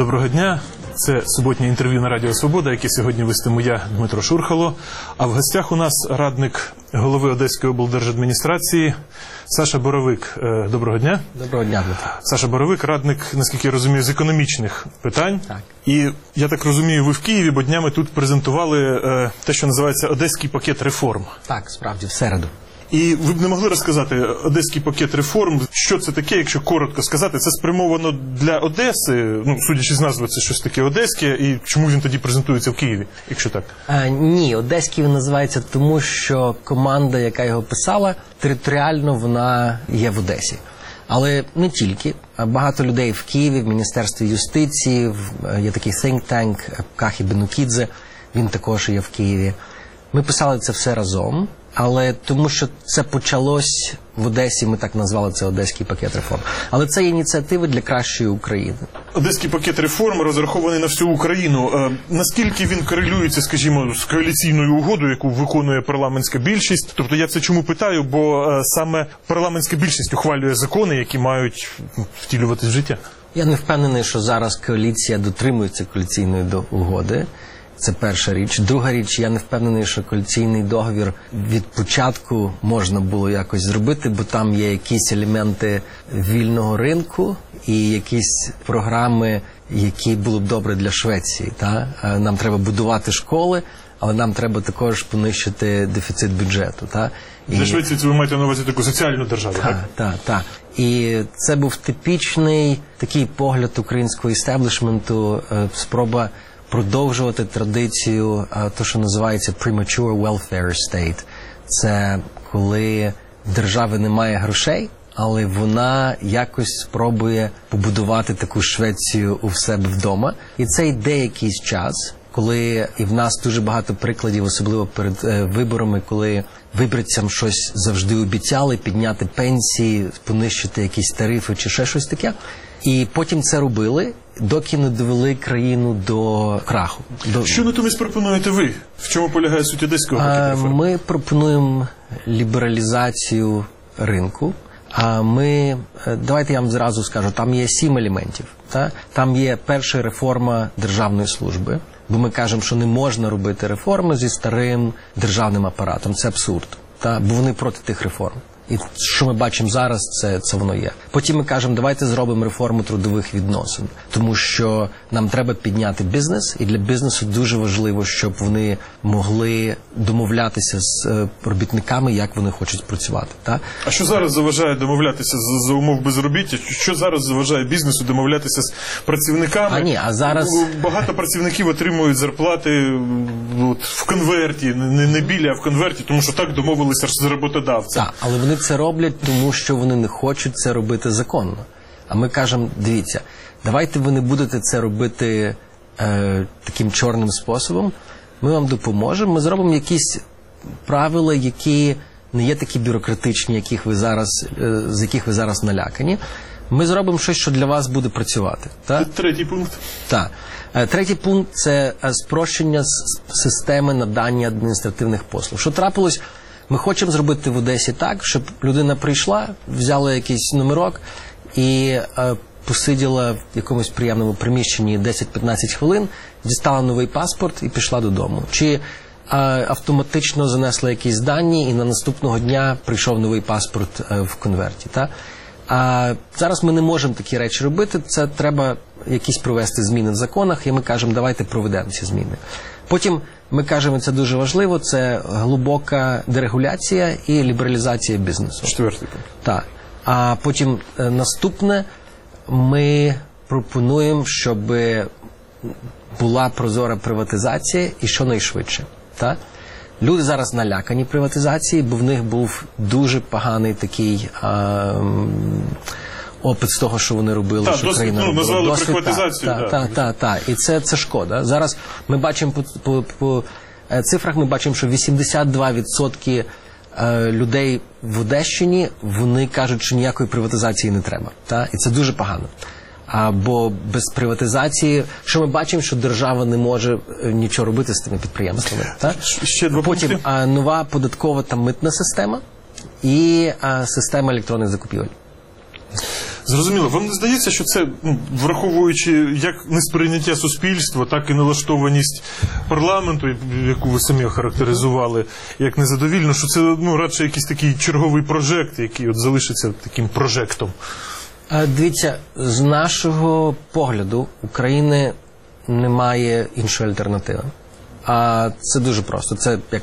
Доброго дня. Це суботнє інтерв'ю на Радіо Свобода, яке сьогодні вестиму я, Дмитро Шурхало. А в гостях у нас радник голови Одеської облдержадміністрації Саша Боровик. Доброго дня. Доброго дня, Дмитро. Саша Боровик, радник, наскільки я розумію, з економічних питань. Так. І, я так розумію, ви в Києві, бо днями тут презентували те, що називається «Одеський пакет реформ». Так, справді, в середу. І ви б не могли розказати «Одеський пакет реформ», що це таке, якщо коротко сказати? Це спрямовано для Одеси, судячи з назви, це щось таке одеське, і чому він тоді презентується в Києві, якщо так? Ні, одеський він називається тому, що команда, яка його писала, територіально вона є в Одесі. Але не тільки. Багато людей в Києві, в Міністерстві юстиції, є такий think tank Кахі Бенукідзе, він також є в Києві. Ми писали це все разом, але тому що це почалось в Одесі, ми так назвали це «Одеський пакет реформ». Але це ініціативи для кращої України. Одеський пакет реформ розрахований на всю Україну. Наскільки він корелюється, скажімо, з коаліційною угодою, яку виконує парламентська більшість? Тобто я це чому питаю, бо саме парламентська більшість ухвалює закони, які мають втілюватись в життя. Я не впевнений, що зараз коаліція дотримується коаліційної угоди. Це перша річ. Друга річ, я не впевнений, що коаліційний договір від початку можна було якось зробити, бо там є якісь елементи вільного ринку і якісь програми, які були б добре для Швеції. Нам треба будувати школи, але нам треба також понищити дефіцит бюджету. Для Швеції це ви маєте на увазі таку соціальну державу, так? Так. І це був типічний такий погляд українського істеблішменту, спроба продовжувати традицію, то, що називається premature welfare state. Це коли в держави немає грошей, але вона якось спробує побудувати таку Швецію у себе вдома. І це йде якийсь час, коли і в нас дуже багато прикладів, особливо перед виборами, коли виборцям щось завжди обіцяли, підняти пенсії, понищити якісь тарифи чи ще щось таке. І потім це робили, доки не довели країну до краху. Що натомість пропонуєте ви? В чому полягає суть одеського пакету реформ? Ми пропонуємо лібералізацію ринку. Давайте я вам зразу скажу, там є 7 елементів. Там є перша реформа державної служби, бо ми кажемо, що не можна робити реформи зі старим державним апаратом. Це абсурд, бо вони проти тих реформ. І що ми бачимо зараз, це воно є. Потім ми кажемо, давайте зробимо реформу трудових відносин, тому що нам треба підняти бізнес, і для бізнесу дуже важливо, щоб вони могли домовлятися з робітниками, як вони хочуть працювати. А що зараз заважає домовлятися за умов безробіття? Що зараз заважає бізнесу домовлятися з працівниками? Багато працівників отримують зарплати в конверті, не біля, а в конверті, тому що так домовилися з роботодавцем. Так, але вони це роблять, тому що вони не хочуть це робити законно. А ми кажемо, дивіться, давайте ви не будете це робити таким чорним способом, ми вам допоможемо, ми зробимо якісь правила, які не є такі бюрократичні, з яких ви зараз налякані. Ми зробимо щось, що для вас буде працювати. Третій пункт. Так. Третій пункт – це спрощення системи надання адміністративних послуг. Що трапилось? Ми хочемо зробити в Одесі так, щоб людина прийшла, взяла якийсь номерок і посиділа в якомусь приємному приміщенні 10-15 хвилин, дістала новий паспорт і пішла додому. Чи автоматично занесла якісь дані і на наступного дня прийшов новий паспорт в конверті. А зараз ми не можемо такі речі робити, це треба якісь провести зміни в законах, і ми кажемо, давайте проведемо ці зміни. Потім ми кажемо, це дуже важливо, це глибока дерегуляція і лібералізація бізнесу. Четвертий пункт. Так. А потім наступне, ми пропонуємо, щоб була прозора приватизація і щонайшвидше. Люди зараз налякані приватизації, бо в них був дуже поганий такий опит з того, що вони робили, що країна робила. Назвали приватизацію. Так. І це шкода. Зараз ми бачимо по цифрах, ми бачимо, що 82% людей в Одещині, вони кажуть, що ніякої приватизації не треба. І це дуже погано. Бо без приватизації, що ми бачимо, що держава не може нічого робити з тими підприємствами. Потім нова податкова та митна система і система електронних закупівель. Зрозуміло. Вам не здається, що це, враховуючи як несприйняття суспільства, так і налаштованість парламенту, яку ви самі охарактеризували як незадовільно, що це радше якийсь такий черговий прожект, який от залишиться таким прожектом? Дивіться, з нашого погляду України немає іншої альтернативи. А це дуже просто.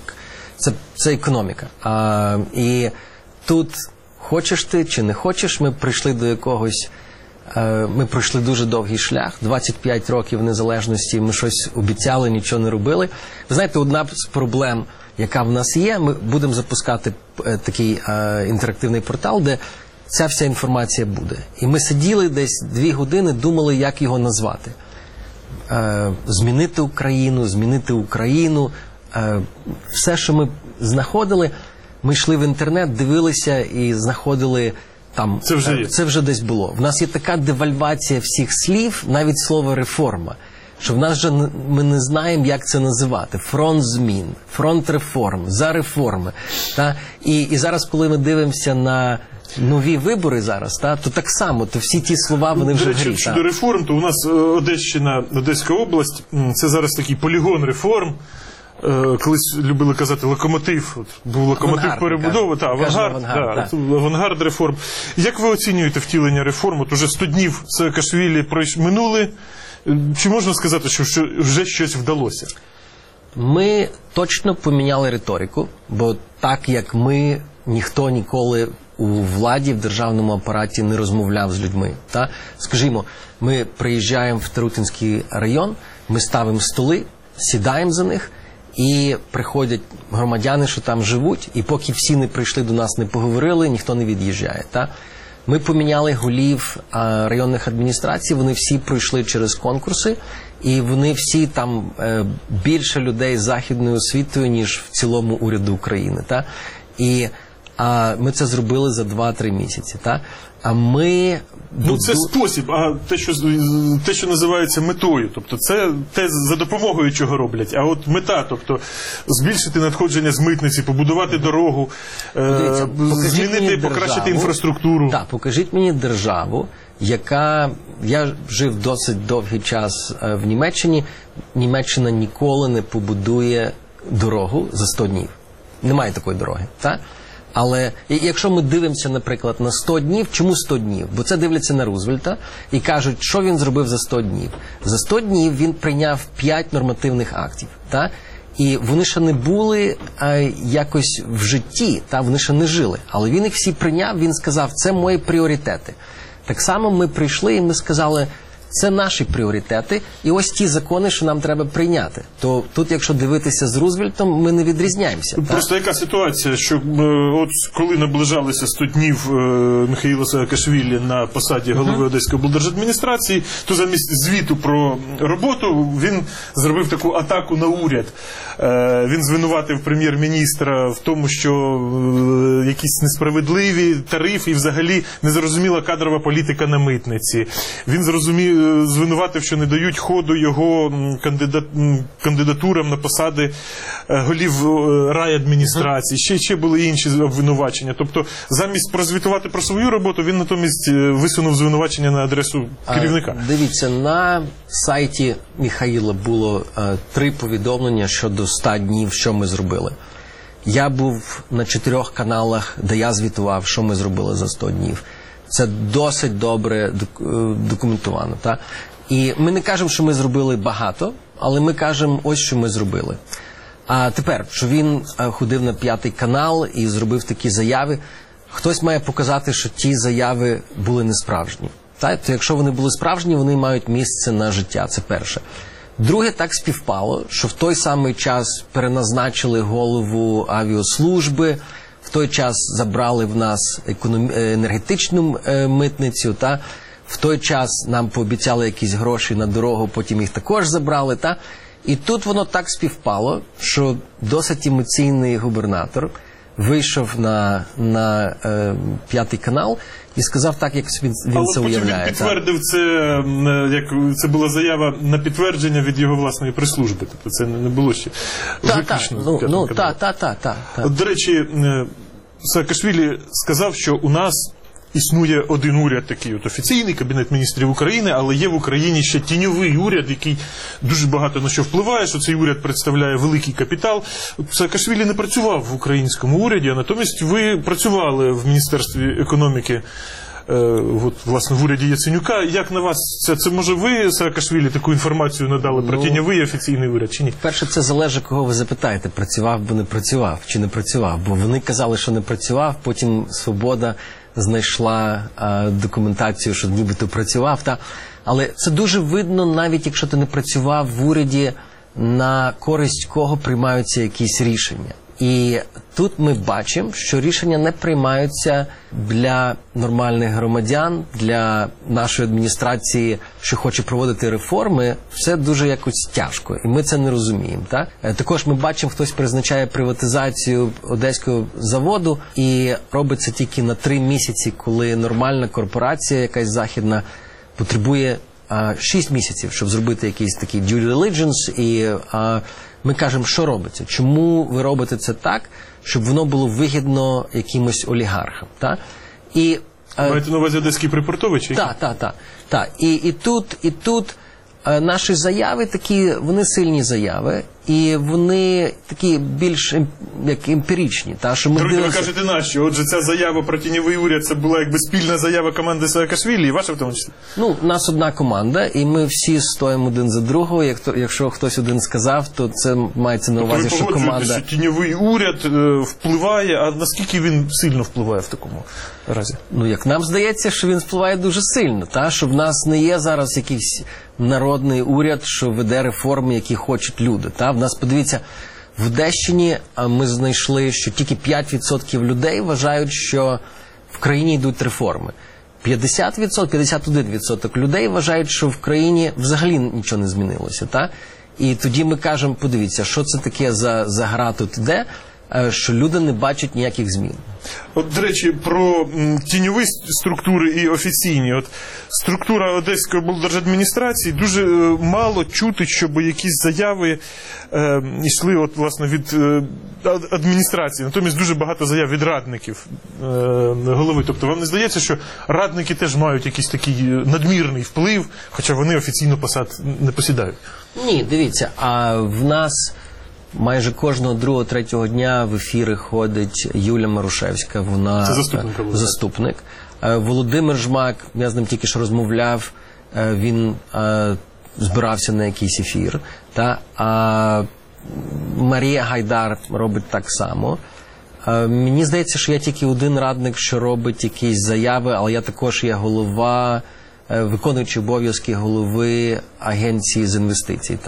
Це економіка. І тут, хочеш ти чи не хочеш, ми прийшли до якогось... Ми пройшли дуже довгий шлях. 25 років незалежності, ми щось обіцяли, нічого не робили. Ви знаєте, одна з проблем, яка в нас є, ми будемо запускати такий інтерактивний портал, де ця вся інформація буде. І ми сиділи десь 2 години, думали, як його назвати. Змінити Україну. Все, що ми знаходили, ми йшли в інтернет, дивилися і знаходили там. Це вже десь було. В нас є така девальвація всіх слів, навіть слово «реформа», що в нас вже ми не знаємо, як це називати. Фронт змін, фронт реформ, за реформи. І зараз, коли ми дивимося на нові вибори зараз, то так само, то всі ті слова, вони вже грі. Щодо реформ, то у нас Одещина, Одеська область, це зараз такий полігон реформ. Колись любили казати локомотив, був локомотив перебудови, авангард реформ. Як ви оцінюєте втілення реформ? От уже 100 днів Саакашвілі минули. Чи можна сказати, що вже щось вдалося? Ми точно поміняли риторику, бо так як ми, ніхто ніколи у владі, в державному апараті не розмовляв з людьми. Скажімо, ми приїжджаємо в Тарутинський район, ми ставимо столи, сідаємо за них, і приходять громадяни, що там живуть, і поки всі не прийшли до нас, не поговорили, ніхто не від'їжджає. Ми поміняли голів районних адміністрацій, вони всі пройшли через конкурси, і вони всі там більше людей з західною освітою, ніж в цілому уряду України. І ми це зробили за 2-3 місяці. Це спосіб, а те, що називається метою, тобто це те, за допомогою чого роблять, а от мета, тобто збільшити надходження з митниці, побудувати дорогу, змінити, покращити інфраструктуру. Так, покажіть мені державу, яка... Я жив досить довгий час в Німеччині. Німеччина ніколи не побудує дорогу за 100 днів. Немає такої дороги, так? Але якщо ми дивимося, наприклад, на 100 днів, чому 100 днів? Бо це дивляться на Рузвельта і кажуть, що він зробив за 100 днів. За 100 днів він прийняв 5 нормативних актів. І вони ще не були якось в житті, вони ще не жили. Але він їх всі прийняв, він сказав, це мої пріоритети. Так само ми прийшли і ми сказали, це наші пріоритети, і ось ті закони, що нам треба прийняти. То тут, якщо дивитися з Рузвельтом, ми не відрізняємося. Просто яка ситуація, що от коли наближалися 100 днів Михайла Саакашвілі на посаді голови Одеської облдержадміністрації, то замість звіту про роботу він зробив таку атаку на уряд. Він звинуватив прем'єр-міністра в тому, що якісь несправедливі тарифи і взагалі незрозуміла кадрова політика на митниці. Він звинуватив, що не дають ходу його кандидатурам на посади голів райадміністрації. Ще були інші обвинувачення. Тобто, замість прозвітувати про свою роботу, він натомість висунув звинувачення на адресу керівника. Дивіться, на сайті Михайла було 3 повідомлення щодо 100 днів, що ми зробили. Я був на 4 каналах, де я звітував, що ми зробили за 100 днів. Це досить добре документовано. І ми не кажемо, що ми зробили багато, але ми кажемо, ось що ми зробили. А тепер, що він ходив на 5 канал і зробив такі заяви, хтось має показати, що ті заяви були несправжні. То якщо вони були справжні, вони мають місце на життя, це перше. Друге, так співпало, що в той самий час переназначили голову авіаслужби, в той час забрали в нас енергетичну митницю, в той час нам пообіцяли якісь гроші на дорогу, потім їх також забрали. І тут воно так співпало, що досить емоційний губернатор вийшов на 5 канал і сказав так, як він це уявляє. Але потім він підтвердив це, як це була заява на підтвердження від його власної прес-служби. Тобто це не було ще виключно. Так. До речі, Саакашвілі сказав, що у нас існує один уряд такий от офіційний, Кабінет міністрів України, але є в Україні ще тіньовий уряд, який дуже багато на що впливає, що цей уряд представляє великий капітал. Саакашвілі не працював в українському уряді, а натомість ви працювали в Міністерстві економіки, власне, в уряді Яценюка. Як на вас це може ви, Саакашвілі, таку інформацію надали про тіньовий офіційний уряд, чи ні? Перше, це залежить, кого ви запитаєте, працював бо не працював, чи не працював. Бо вони казали, що не працював, потім «Свобода» знайшла документацію, що нібито працював. Але це дуже видно, навіть якщо ти не працював в уряді, на користь кого приймаються якісь рішення. І тут ми бачимо, що рішення не приймаються для нормальних громадян, для нашої адміністрації, що хоче проводити реформи, все дуже якось тяжко, і ми це не розуміємо. Так? Також ми бачимо, хтось призначає приватизацію одеського заводу і робить це тільки на 3 місяці, коли нормальна корпорація, якась західна, потребує 6 місяців, щоб зробити якийсь такий due diligence, і ми кажемо, що робиться? Чому ви робите це так, щоб воно було вигідно якимось олігархам? Так? Маєте на увазі одеський припортовий? Так. І тут наші заяви такі, вони сильні заяви, і вони такі більш як емпіричні. Друзі, ви кажете нащо? Отже, ця заява про тіньовий уряд, це була якби спільна заява команди Саакашвілі і ваша в тому числі? У нас одна команда, і ми всі стоїмо один за другого. Якщо хтось один сказав, то це мається на увазі, що команда... що тіньовий уряд впливає, а наскільки він сильно впливає в такому разі? Як нам здається, що він впливає дуже сильно, що в нас не є зараз якийсь народний уряд, що веде реформи, які хочуть люди. В нас, подивіться, в Одещині ми знайшли, що тільки 5% людей вважають, що в країні йдуть реформи. 51% людей вважають, що в країні взагалі нічого не змінилося. І тоді ми кажемо, подивіться, що це таке за гра тут іде, що люди не бачать ніяких змін. До речі, про тіньові структури і офіційні. Структура Одеської облдержадміністрації дуже мало чути, щоб якісь заяви йшли власне, від адміністрації. Натомість дуже багато заяв від радників голови. Тобто вам не здається, що радники теж мають якийсь такий надмірний вплив, хоча вони офіційно посад не посідають? Ні, дивіться, а в нас... Майже кожного 2-3 дня в ефіри ходить Юля Марушевська, вона заступник. Володимир Жмак, я з ним тільки що розмовляв, він збирався на якийсь ефір. А Марія Гайдар робить так само. Мені здається, що я тільки один радник, що робить якісь заяви, але я також є голова, виконуючий обов'язки голови агенції з інвестицій.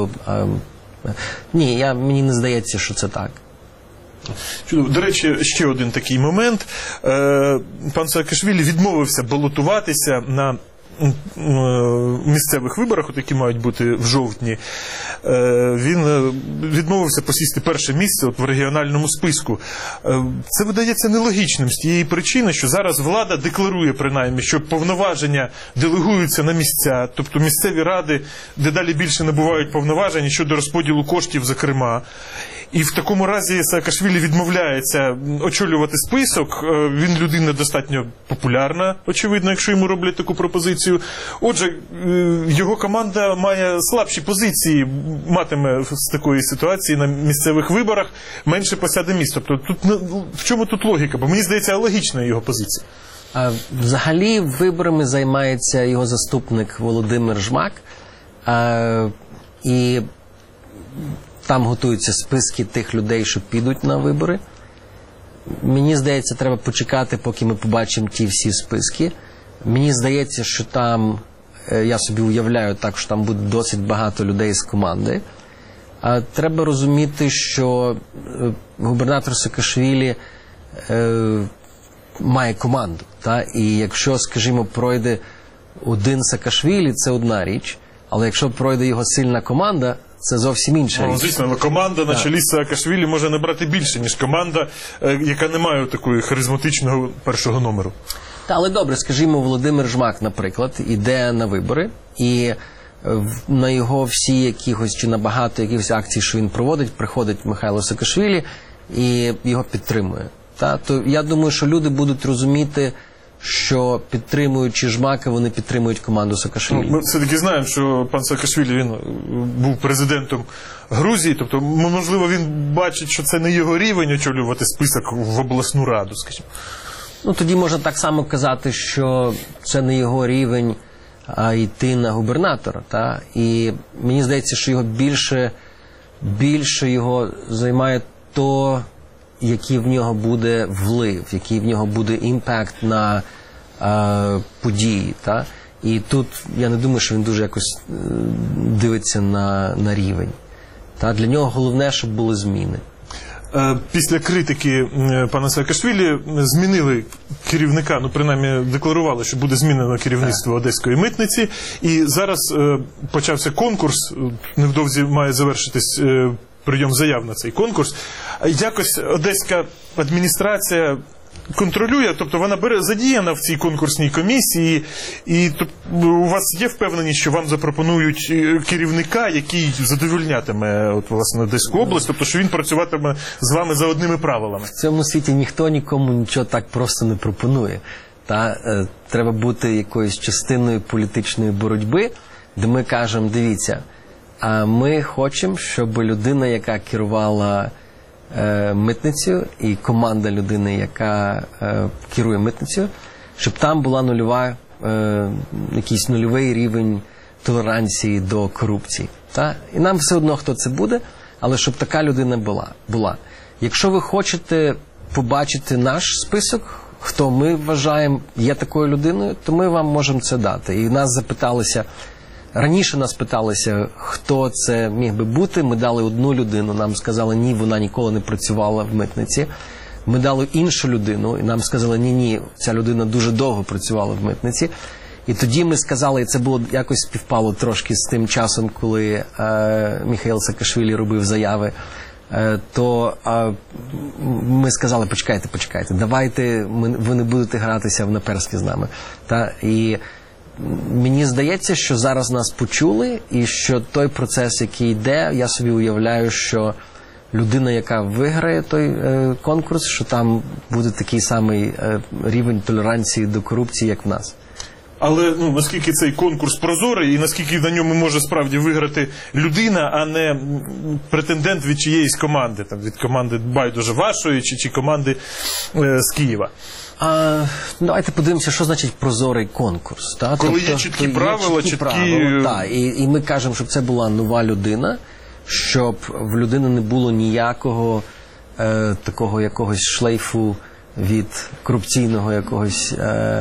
Ні, мені не здається, що це так. Чудово. До речі, ще один такий момент. Пан Саакашвілі відмовився балотуватися на місцевих виборах, які мають бути в жовтні. Він відмовився посісти перше місце в регіональному списку. Це видається нелогічним з тієї причини, що зараз влада декларує принаймні, що повноваження делегуються на місця, тобто місцеві ради дедалі більше набувають повноважень щодо розподілу коштів, зокрема. І в такому разі Саакашвілі відмовляється очолювати список. Він людина достатньо популярна, очевидно, якщо йому роблять таку пропозицію. Отже, його команда має слабші позиції, матиме з такої ситуації на місцевих виборах, менше посяде місць. Тобто в чому тут логіка? Бо мені здається, логічна його позиція. Взагалі виборами займається його заступник Володимир Жмак. І там готуються списки тих людей, що підуть на вибори. Мені здається, треба почекати, поки ми побачимо ті всі списки. Мені здається, що там, я собі уявляю так, що там буде досить багато людей з команди. Треба розуміти, що губернатор Саакашвілі має команду. І якщо, скажімо, пройде один Саакашвілі, це одна річ. Але якщо пройде його сильна команда, це зовсім інша річ. Звісно, але команда на чолі з Саакашвілі може набрати більше, ніж команда, яка не має такої харизматичного першого номеру. Але добре, скажімо, Володимир Жмак, наприклад, іде на вибори, і на його всі якихось, чи на багато якихось акцій, що він проводить, приходить Михайло Саакашвілі і його підтримує. То я думаю, що люди будуть розуміти, що підтримуючи Жмака, вони підтримують команду Саакашвілі. Ми все-таки знаємо, що пан Саакашвілі, він був президентом Грузії, тобто, можливо, він бачить, що це не його рівень очолювати список в обласну раду, скажімо. Ну, тоді можна так само казати, що це не його рівень йти на губернатора. Та? І мені здається, що його більше його займає то, який в нього буде вплив, який в нього буде імпакт на події. Та? І тут я не думаю, що він дуже якось дивиться на рівень. Та? Для нього головне, щоб були зміни. Після критики пана Саакашвілі змінили керівника, ну принаймні декларували, що буде змінено керівництво Одеської митниці, і зараз почався конкурс, невдовзі має завершитись прийом заяв на цей конкурс. Якось одеська адміністрація контролює, тобто вона задіяна в цій конкурсній комісії, і у вас є впевненість, що вам запропонують керівника, який задовольнятиме власне Одеську область, тобто що він працюватиме з вами за одними правилами? В цьому світі ніхто нікому нічого так просто не пропонує. Треба бути якоюсь частиною політичної боротьби, де ми кажемо, дивіться, ми хочемо, щоб людина, яка керувала митницю, і команда людини, яка керує митницею, щоб там була якийсь нульовий рівень толеранції до корупції. Та? І нам все одно, хто це буде, але щоб така людина була. Якщо ви хочете побачити наш список, хто ми вважаємо є такою людиною, то ми вам можемо це дати. І раніше нас питалися, хто це міг би бути. Ми дали одну людину, нам сказали, ні, вона ніколи не працювала в митниці. Ми дали іншу людину, і нам сказали, ні, ця людина дуже довго працювала в митниці. І тоді ми сказали, і це було якось співпало трошки з тим часом, коли Міхаїл Саакашвілі робив заяви, то ми сказали, почекайте, давайте, ви не будете гратися в наперстки з нами. І мені здається, що зараз нас почули, і що той процес, який йде, я собі уявляю, що людина, яка виграє той конкурс, що там буде такий самий рівень толеранції до корупції, як в нас. Але наскільки цей конкурс прозорий, і наскільки на ньому може справді виграти людина, а не претендент від чиєїсь команди, від команди байдуже вашої, чи команди з Києва? Давайте подивимося, що значить прозорий конкурс. Коли є чіткі правила, і ми кажемо, щоб це була нова людина, щоб в людини не було ніякого такого якогось шлейфу від корупційного якогось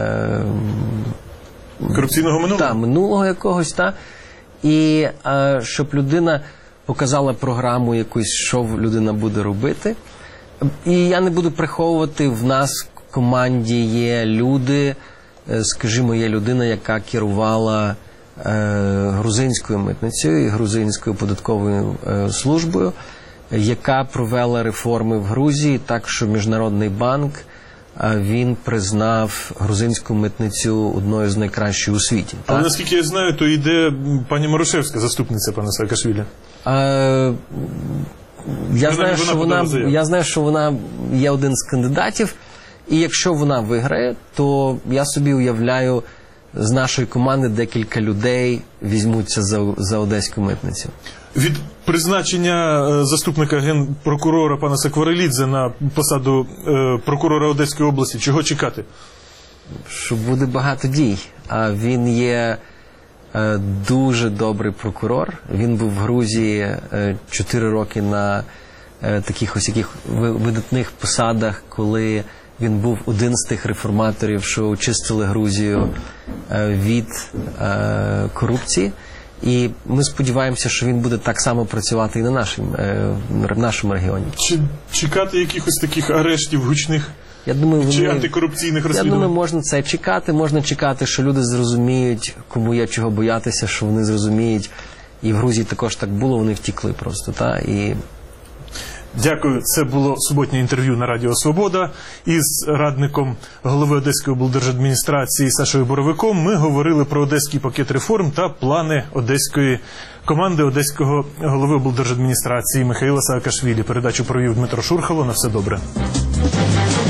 корупційного минулого? Минулого якогось, і щоб людина показала програму якусь, що людина буде робити. І я не буду приховувати, в нас в команді є люди, скажімо, є людина, яка керувала грузинською митницею і грузинською податковою службою, яка провела реформи в Грузії, так що Міжнародний банк, він признав грузинську митницю одною з найкращих у світі. Але наскільки я знаю, то йде пані Марушевська, заступниця пана Саакашвілі. Я знаю, що вона є один з кандидатів, і якщо вона виграє, то я собі уявляю, з нашої команди декілька людей візьмуться за Одеську митницю. Від призначення заступника генпрокурора пана Сакварелідзе на посаду прокурора Одеської області, чого чекати? Що буде багато дій. Він є дуже добрий прокурор. Він був в Грузії 4 роки на таких ось яких видатних посадах, коли він був один з тих реформаторів, що очистили Грузію від корупції. І ми сподіваємося, що він буде так само працювати і на нашому регіоні. Чи чекати якихось таких арештів гучних? Я думаю, чи антикорупційних розслідувань? Я думаю, можна це чекати. Можна чекати, що люди зрозуміють, кому є чого боятися, що вони зрозуміють. І в Грузії також так було, вони втікли просто. Дякую. Це було суботнє інтерв'ю на Радіо Свобода із радником голови Одеської облдержадміністрації Сашою Боровиком. Ми говорили про одеський пакет реформ та плани одеської команди одеського голови облдержадміністрації Міхаїла Саакашвілі. Передачу провів Дмитро Шурхало. На все добре.